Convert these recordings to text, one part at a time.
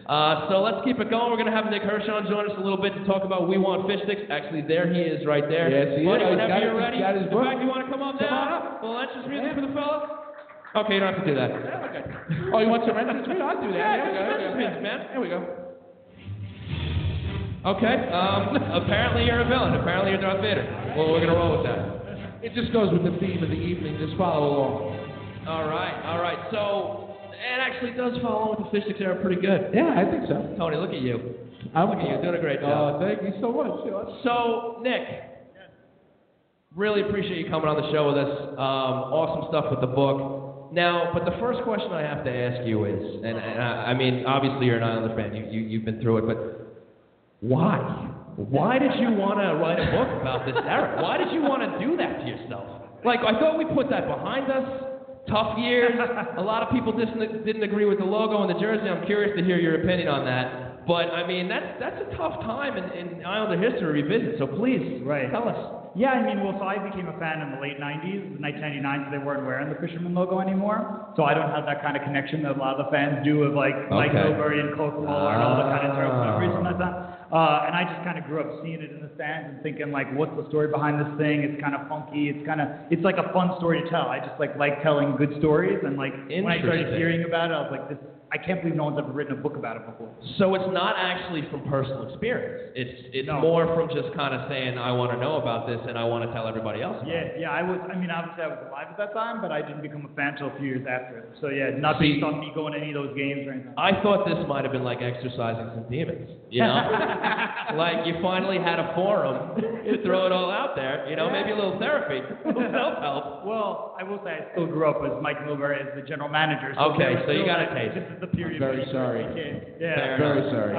So let's keep it going. We're going to have Nick Hirshon join us a little bit to talk about We Want Fish Sticks. Actually, there he is right there. Yes, he Buddy, is. whenever you're ready. In fact, you want to come up now? Well, that's just music for the fella. Okay, you don't have to do that. Yeah, okay. Oh, you want some entrance music? I'll do that. Yeah, man. Here we go. Okay. Apparently you're a villain. Apparently you're Darth Vader. Well, we're going to roll with that. It just goes with the theme of the evening. Just follow along. All right. So, it actually does follow with the Fish Sticks era pretty good. Yeah, I think so. Tony, look at you. Look at you, doing a great job. Thank you so much. So, Nick, really appreciate you coming on the show with us. Awesome stuff with the book. Now, but the first question I have to ask you is, and I mean, obviously you're an Islander fan. You've been through it, but why? Why did you want to write a book about this era? Why did you want to do that to yourself? Like, I thought we put that behind us. Tough years. A lot of people didn't agree with the logo and the jersey. I'm curious to hear your opinion on that. But, I mean, that's a tough time in Islander history to revisit. So please, tell us. Yeah, I mean, so I became a fan in the late 90s, 1999, so they weren't wearing the Fisherman logo anymore. So I don't have that kind of connection that a lot of the fans do of, like, Mike Milbury and Coca-Cola and all the kind of terrible reason like that. And I just kind of grew up seeing it in the stands and thinking, like, what's the story behind this thing? It's kind of funky. It's like a fun story to tell. I just, like telling good stories. And, like, when I started hearing about it, I was like, I can't believe no one's ever written a book about it before. So it's not actually from personal experience. It's more from just kind of saying, I want to know about this and I want to tell everybody else about it. Yeah, obviously I was alive at that time, but I didn't become a fan until a few years after it. So yeah, not based on me going to any of those games or anything. I thought this might have been like exercising some demons, you know? Like you finally had a forum to throw it all out there, you know, maybe a little therapy, a little self-help. Well, I will say I still grew up with Mike Milbury as the general manager. So okay, so you got a taste. This is the period. I'm very sorry. Yeah, very sorry.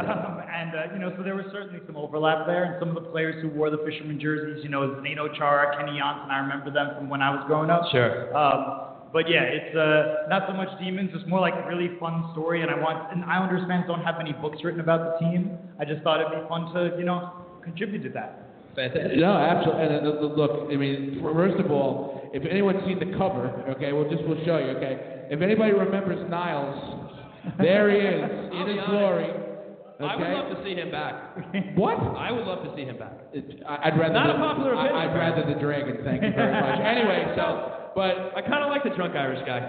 So there was certainly some overlap there, and some of the players who wore the Fisherman jerseys, Zdeno Chara, Kenny Janssen, I remember them from when I was growing up. Sure. But yeah, it's not so much demons, it's more like a really fun story, and Islanders fans don't have many books written about the team. I just thought it'd be fun to, contribute to that. Fantastic. No, absolutely. And look, I mean, first of all, if anyone's seen the cover, okay, we'll show you, okay. If anybody remembers Niles, there he is in his glory. Okay? I would love to see him back. What? I would love to see him back. I'd rather not a popular opinion. I'd rather the Dragon. Thank you very much. Anyway, but I kind of like the drunk Irish guy.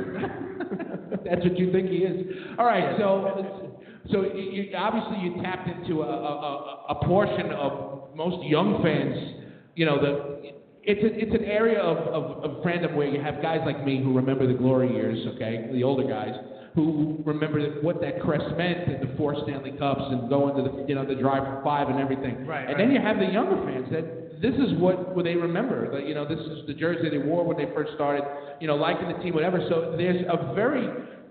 That's what you think he is. All right, so you, obviously you tapped into a portion of most young fans. It's an area of fandom where you have guys like me who remember the glory years, okay, the older guys, who remember what that crest meant and the 4 Stanley Cups and going to the drive for 5 and everything. Right. Then you have the younger fans that this is what they remember. That, this is the jersey they wore when they first started, liking the team, whatever. So there's a very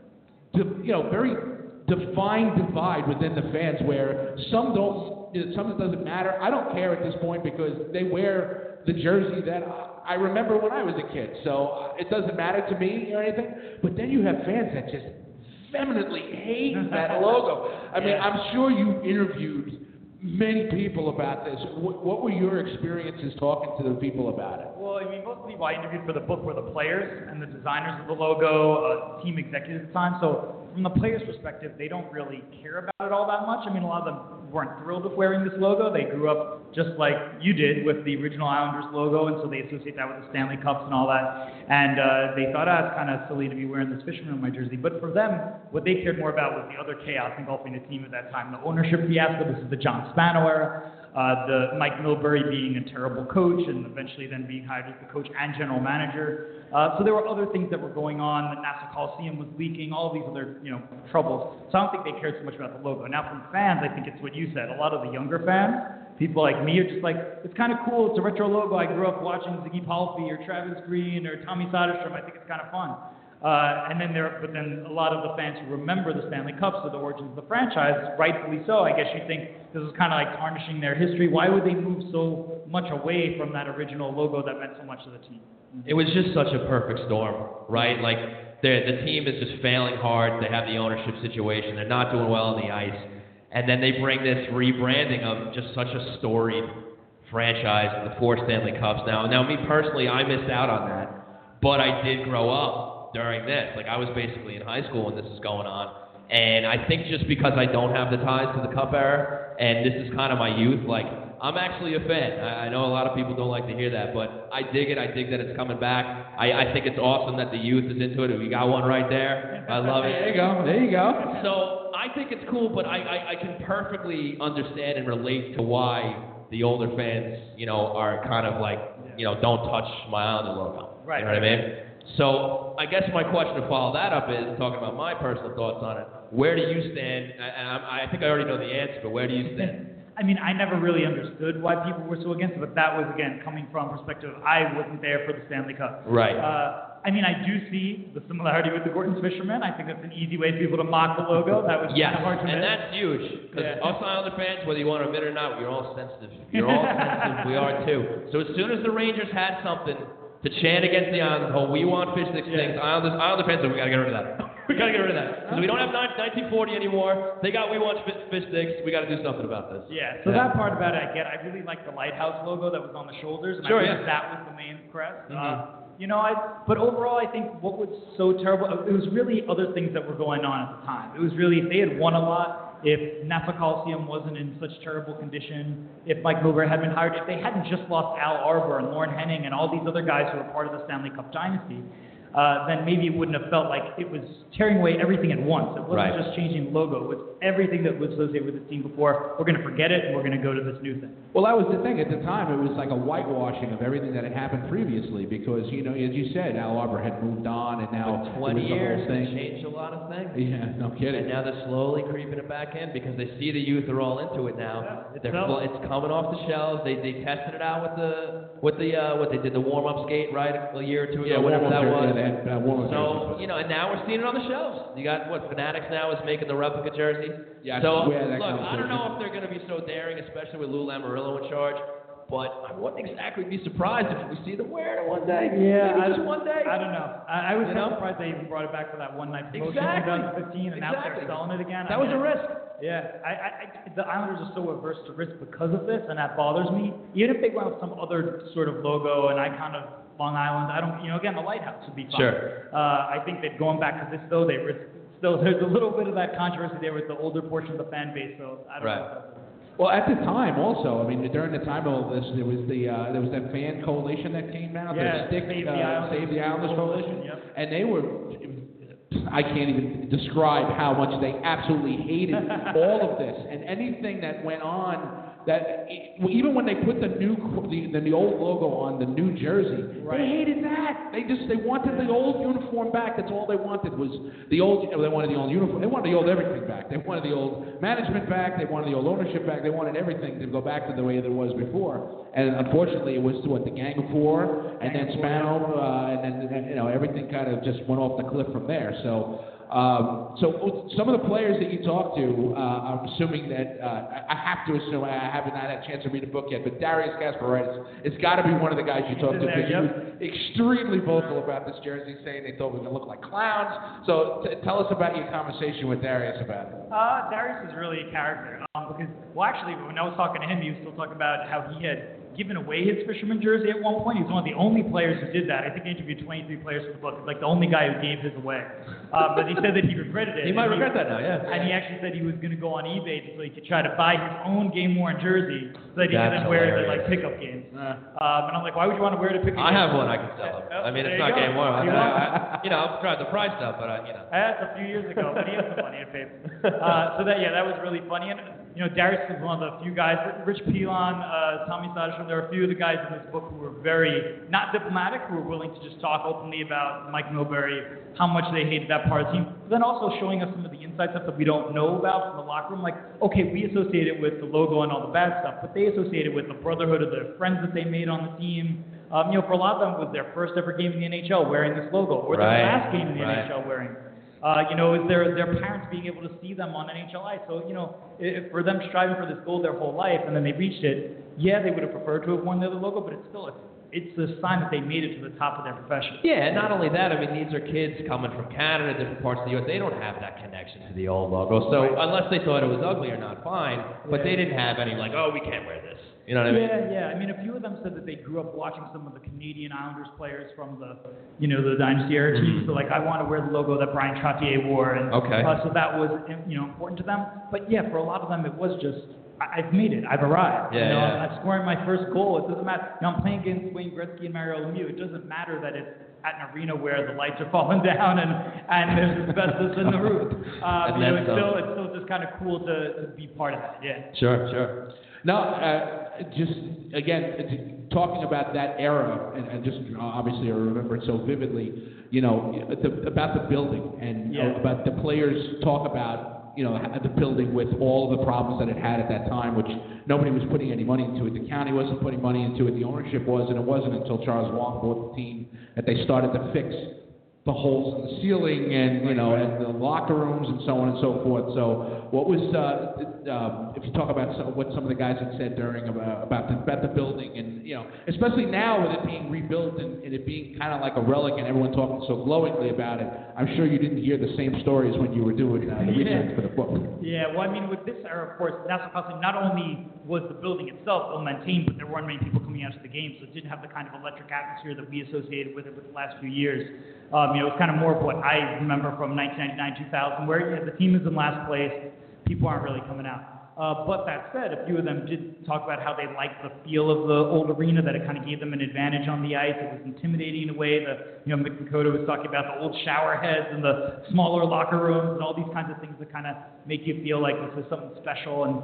defined divide within the fans where some it doesn't matter. I don't care at this point because they wear the jersey that I remember when I was a kid. So it doesn't matter to me or anything. But then you have fans that just vehemently hate that logo. I mean, I'm sure you interviewed many people about this. What were your experiences talking to the people about it? Well, I mean, most of the people I interviewed for the book were the players and the designers of the logo, team executives at the time. So from the players' perspective, they don't really care about it all that much. I mean, a lot of them weren't thrilled with wearing this logo. They grew up just like you did with the original Islanders logo, and so they associate that with the Stanley Cups and all that. And they thought, it's kind of silly to be wearing this Fisherman on my jersey. But for them, what they cared more about was the other chaos engulfing the team at that time. The ownership fiasco, this is the John Spano era. The Mike Milbury being a terrible coach and eventually then being hired as the coach and general manager. So there were other things that were going on. The Nassau Coliseum was leaking, all of these other troubles. So I don't think they cared so much about the logo. Now from fans, I think it's what you said. A lot of the younger fans, people like me, are just like, it's kind of cool. It's a retro logo. I grew up watching Ziggy Palffy or Travis Green or Tommy Soderstrom. I think it's kind of fun. But then a lot of the fans who remember the Stanley Cups or the origins of the franchise, rightfully so, I guess you think this is kind of like tarnishing their history. Why would they move so much away from that original logo that meant so much to the team? It was just such a perfect storm, right? Like, the team is just failing hard. They have the ownership situation. They're not doing well on the ice. And then they bring this rebranding of just such a storied franchise, the 4 Stanley Cups. Now, me personally, I missed out on that, but I did grow up during this. Like, I was basically in high school when this was going on. And I think just because I don't have the ties to the Cup era, and this is kind of my youth, like, I'm actually a fan. I know a lot of people don't like to hear that, but I dig it. I dig that it's coming back. I think it's awesome that the youth is into it. We got one right there. I love it. There you go. There you go. So I think it's cool, but I can perfectly understand and relate to why the older fans, you know, are kind of like, you know, don't touch my Islander logo. Right. You know what I mean? So I guess my question to follow that up is, talking about my personal thoughts on it, where do you stand? And I think I already know the answer, but where do you stand? I mean, I never really understood why people were so against it, but that was, again, coming from perspective, I wasn't there for the Stanley Cup. Right. I mean, I do see the similarity with the Gorton's Fisherman. I think that's an easy way for people to mock the logo. That was Yes, kind of hard to and miss. that's huge, because Yeah. us Islander fans, whether you want to admit it or not, we're all sensitive. You're all sensitive. We are too. So as soon as the Rangers had something to chant against the Islanders, oh, we want fish sticks things, Islander fans said, we got to get rid of that. We got to get rid of that. Because we don't have 1940 anymore. They got we want fish sticks. We got to do something about this. Yeah, so that part about it I get. I really like the lighthouse logo that was on the shoulders, and Sure, I think yeah. that was the main crest. Mhm. You know, but overall, I think what was so terrible, it was really other things that were going on at the time. It was really, if they had won a lot, if Nassau Coliseum wasn't in such terrible condition, if Mike Milbury had been hired, if they hadn't just lost Al Arbor and Lauren Henning and all these other guys who were part of the Stanley Cup dynasty, then maybe it wouldn't have felt like it was tearing away everything at once. It wasn't Right. just changing the logo. It was everything that was associated with the team before. We're going to forget it, and we're going to go to this new thing. Well, that was the thing. At the time, it was like a whitewashing of everything that had happened previously because, you know, as you said, Al Arbor had moved on, and now But it 20 was the years whole has thing. changed a lot of things. Yeah, no kidding. And now they're slowly creeping it back in because they see the youth are all into it now. Yeah, It's coming off the shelves. They tested it out with the what they did, the warm up skate, right, a year or two ago, whatever that was. Yeah, they had warm-up So, you know, and now we're seeing it on the shelves. You got what Fanatics now is making the replica jersey. Yeah, I So swear that look, I don't conversation. know if they're going to be so daring, especially with Lou Lamoriello in charge. But I wouldn't exactly be surprised if we see them wear it one day. Yeah, Maybe just one day. I don't know. I was You kind of know? surprised they even brought it back for that one night promotion Exactly. in 2015, and now they're Exactly. selling it again. That was a risk. Yeah, the Islanders are so averse to risk because of this, and that bothers me. Even if they went with some other sort of logo and icon of Long Island, I don't, you know, again, the lighthouse would be fine. Sure. I think that going back to this though, they risk. Still, there's a little bit of that controversy there with the older portion of the fan base, so I don't Right. know. Well, at the time, also, I mean, during the time of all this, there was that fan coalition that came out, Yeah, the Stick Save the Islanders. Save the Islanders coalition, Yep. and they were. I can't even describe how much they absolutely hated all of this and anything that went on. That even when they put the old logo on the new jersey, Right. they hated that. They wanted the old uniform back. That's all they wanted was the old. They wanted the old uniform. They wanted the old everything back. They wanted the old management back. They wanted the old ownership back. They wanted everything to go back to the way that it was before. And unfortunately, it was what the Gang of Four, and then Spano, and then you know everything kind of just went off the cliff from there. So some of the players that you talk to, I'm assuming that I have to assume I haven't had a chance to read the book yet, but Darius Kasparaitis has got to be one of the guys you talked to because he was extremely vocal about this jersey, saying they thought we were going to look like clowns. So tell us about your conversation with Darius about it. Darius is really a character because, well, actually, when I was talking to him, he was still talking about how he had given away his fisherman jersey at one point. He was one of the only players who did that. I think he interviewed 23 players for the book. Like the only guy who gave his away. But he said that he regretted it. He might And regret that now, yeah. And he actually said he was going to go on eBay so he could try to buy his own game-worn jersey so that he could That's then wear it at hilarious. like pickup games. And I'm like, why would you want to wear it at pickup I games? have one I can sell him. I mean, There it's you not go. game one. You want You know, I'll try the price up, but you know. That's a few years ago, but he has some money to pay. So that was really funny. And you know, Darius is one of the few guys. Rich Pilon, Tommy Soderstrom. There are a few of the guys in this book who were very not diplomatic, who were willing to just talk openly about Mike Milbury, how much they hated that part of the team. But then also showing us some of the inside stuff that we don't know about from the locker room. Like, okay, we associate it with the logo and all the bad stuff, but they associate it with the brotherhood of the friends that they made on the team. You know, for a lot of them, it was their first ever game in the NHL wearing this logo, or their Right, last game in the right. NHL wearing. You know, is their parents being able to see them on NHL Ice. So, you know, for them striving for this goal their whole life and then they reached it, yeah, they would have preferred to have worn the other logo, but it's still it's a sign that they made it to the top of their profession. Yeah, and not only that, I mean, these are kids coming from Canada, different parts of the U.S. They don't have that connection to the old logo. So unless they thought it was ugly or not, fine. But they didn't have any like, oh, we can't wear this. You know what I mean? Yeah. I mean, a few of them said that they grew up watching some of the Canadian Islanders players from the Dynasty era teams. So, like, I want to wear the logo that Brian Trottier wore. And so that was, important to them. But, yeah, for a lot of them, it was just, I've made it. I've arrived. I'm scoring my first goal. It doesn't matter. I'm playing against Wayne Gretzky and Mario Lemieux. It doesn't matter that it's at an arena where the lights are falling down and there's asbestos in the roof. It's still just kind of cool to be part of that. Yeah. Sure. No, just again talking about that era, and just obviously I remember it so vividly. About the building and about the players talk about. The building with all the problems that it had at that time, which nobody was putting any money into it. The county wasn't putting money into it. The ownership was, and it wasn't until Charles Wang bought the team that they started to fix the holes in the ceiling and and the locker rooms and so on and so forth. So, what was if you talk about what some of the guys had said during about the building, and especially now with it being rebuilt and it being kind of like a relic and everyone talking so glowingly about it, I'm sure you didn't hear the same stories when you were doing the research for the book. Yeah, well, I mean, with this era, of course, Nassau Coliseum not only was the building itself well maintained, but there weren't many people coming out to the game, so it didn't have the kind of electric atmosphere that we associated with it with the last few years. It was kind of more of what I remember from 1999, 2000, where the team is in last place, people aren't really coming out. But that said, a few of them did talk about how they liked the feel of the old arena, that it kind of gave them an advantage on the ice. It was intimidating in a way. Mick Dakota was talking about the old shower heads and the smaller locker rooms and all these kinds of things that kind of make you feel like this is something special.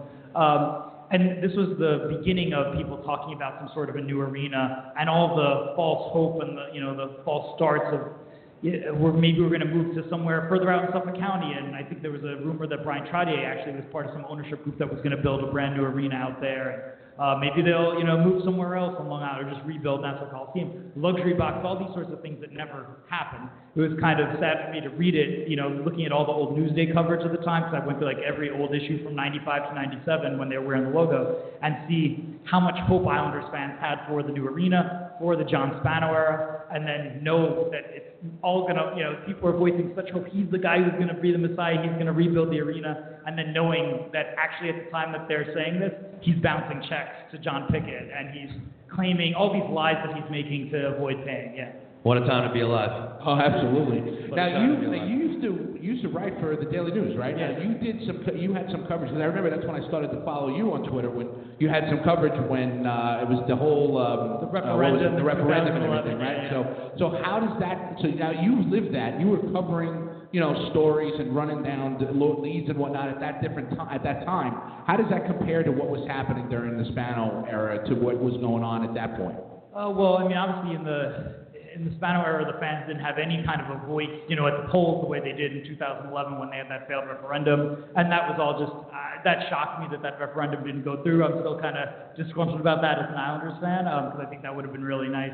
And this was the beginning of people talking about some sort of a new arena and all the false hope and the false starts of maybe we're going to move to somewhere further out in Suffolk County. And I think there was a rumor that Brian Trottier actually was part of some ownership group that was going to build a brand new arena out there. Maybe they'll move somewhere else on Long Island or just rebuild Nassau Coliseum. Luxury box, all these sorts of things that never happened. It was kind of sad for me to read it, looking at all the old Newsday coverage at the time, because I went through like every old issue from 95 to 97 when they were wearing the logo, and see how much hope Islanders fans had for the new arena, for the John Spano era, and then know that it's all going to, people are voicing such hope. He's the guy who's going to be the Messiah. He's going to rebuild the arena. And then knowing that actually at the time that they're saying this, he's bouncing checks to John Pickett, and he's claiming all these lies that he's making to avoid paying. Yeah. What a time to be alive. Oh, absolutely. Now you used to write for the Daily News, right? Yeah. You had some coverage, and I remember that's when I started to follow you on Twitter, when you had some coverage when it was the whole the referendum, the referendum and everything, right? Yeah. So how does that? So now you lived that. You were covering stories and running down the leads and whatnot at that time. How does that compare to what was happening during the Spano era to what was going on at that point? Well, I mean, obviously in the Spano era, the fans didn't have any kind of a voice, at the polls the way they did in 2011 when they had that failed referendum, and that was all just that shocked me that referendum didn't go through. I'm still kind of disgruntled about that as an Islanders fan, because I think that would have been really nice.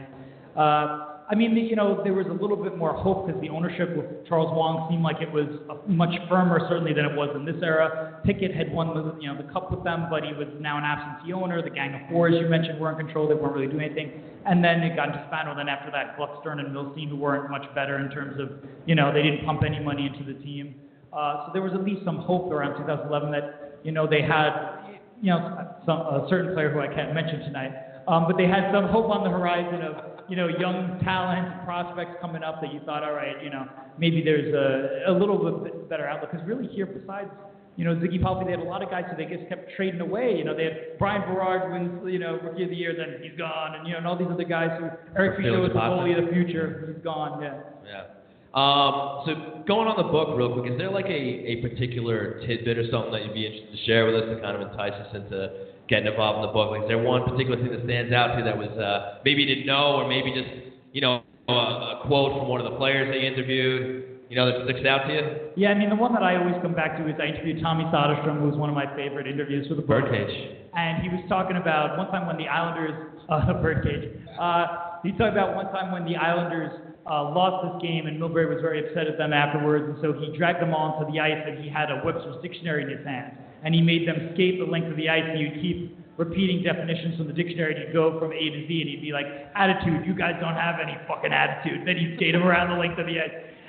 There was a little bit more hope because the ownership with Charles Wang seemed like it was much firmer, certainly, than it was in this era. Pickett had won the cup with them, but he was now an absentee owner. The Gang of Four, as you mentioned, were in control. They weren't really doing anything. And then it got into Spano. Then after that, Gluckstern and Milstein, who weren't much better in terms of, they didn't pump any money into the team. So there was at least some hope around 2011 that, they had, a certain player who I can't mention tonight, but they had some hope on the horizon of, young talent, prospects coming up that you thought, all right, maybe there's a little bit better outlook. Because really here, besides, Ziggy Palffy, they had a lot of guys who they just kept trading away. They had Brian Berard wins, Rookie of the Year, then he's gone. And, all these other guys who, Eric Fichaud was the goalie of the future, he's gone, Yeah. So going on the book real quick, is there like a particular tidbit or something that you'd be interested to share with us to kind of entice us into getting involved in the book? Like, is there one particular thing that stands out to you that was maybe you didn't know, or maybe just a quote from one of the players they interviewed, that sticks out to you? Yeah, the one that I always come back to is I interviewed Tommy Soderstrom, who was one of my favorite interviews for the book. Birdcage. And he was talking about one time when the Islanders, Birdcage. He talked about one time when the Islanders lost this game, and Milbury was very upset at them afterwards, and so he dragged them all onto the ice, and he had a Webster's Dictionary in his hand, and he made them skate the length of the ice, and you'd keep repeating definitions from the dictionary, and he'd go from A to Z, and he'd be like, attitude, you guys don't have any fucking attitude. Then he'd skate them around the length of the ice.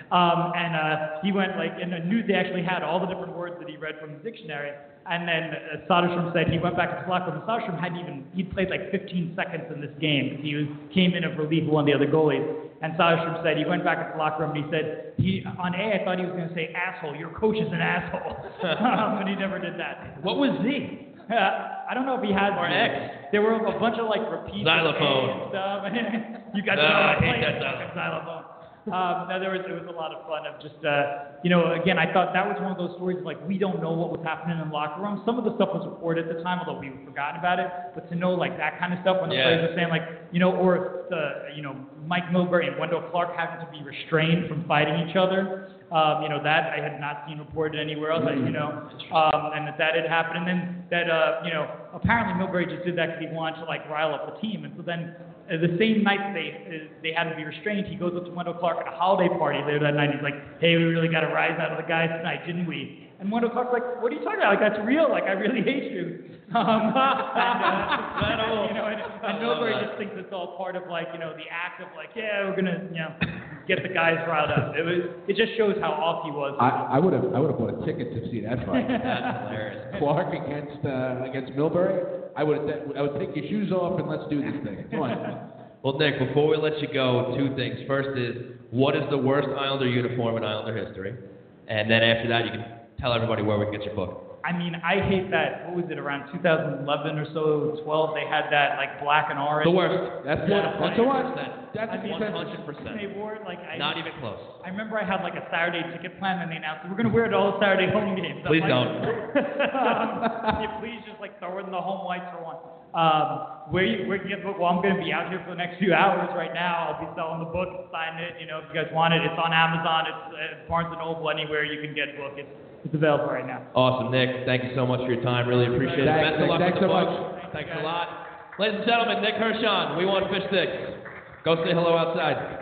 He went like, and I knew they actually had all the different words that he read from the dictionary. And then Soderstrom said he went back to his locker room. Soderstrom he'd played like 15 seconds in this game because came in of relief of one of the other goalies. And Soderstrom said he went back to the locker room and he said, on A, I thought he was going to say asshole. Your coach is an asshole. But he never did that. What was Z? I don't know if he has Or X. There were a bunch of like repeats Xylophone. and stuff. You guys know I I hate played that fucking xylophone. No, there was a lot of fun of just again, I thought that was one of those stories like we don't know what was happening in the locker room. Some of the stuff was reported at the time, although we've forgotten about it. But to know like that kind of stuff when the players were saying like or Mike Milbury and Wendell Clark having to be restrained from fighting each other. That I had not seen reported anywhere else. And that had happened. And then that apparently Milbury just did that because he wanted to like rile up the team. And so then the same night they had to be restrained, he goes up to Wendell Clark at a holiday party later that night. He's like, "Hey, we really got a rise out of the guys tonight, didn't we?" And Wendell Clark's like, "What are you talking about? Like that's real. Like I really hate you." And Milbury just thinks it's all part of like the act of like, yeah, we're gonna get the guys riled up. It just shows how off he was. I would have bought a ticket to see that fight. That's hilarious. Clark against Milbury. I would take your shoes off and let's do this thing. Come on. Well, Nick, before we let you go, two things. First is, what is the worst Islander uniform in Islander history? And then after that, you can tell everybody where we can get your book. I mean, I hate that. What was it, around 2011 or so, 12? They had that like black and orange. The worst. That's the one. 100%. That's 100%. They wore it like Not even close. I remember I had like a Saturday ticket plan, and they announced we're going to wear it all the Saturday home games. Please don't. Please just like throw it in the home whites for one. Where can you get the book? Well, I'm going to be out here for the next few hours right now. I'll be selling the book, sign it. If you guys want it, it's on Amazon. It's Barnes & Noble, anywhere you can get a book. It's available right now. Awesome, Nick. Thank you so much for your time. Really appreciate it. Best of luck with the book. Thanks a lot. Ladies and gentlemen, Nick Hirshon, We Want Fish Sticks. Go say hello outside.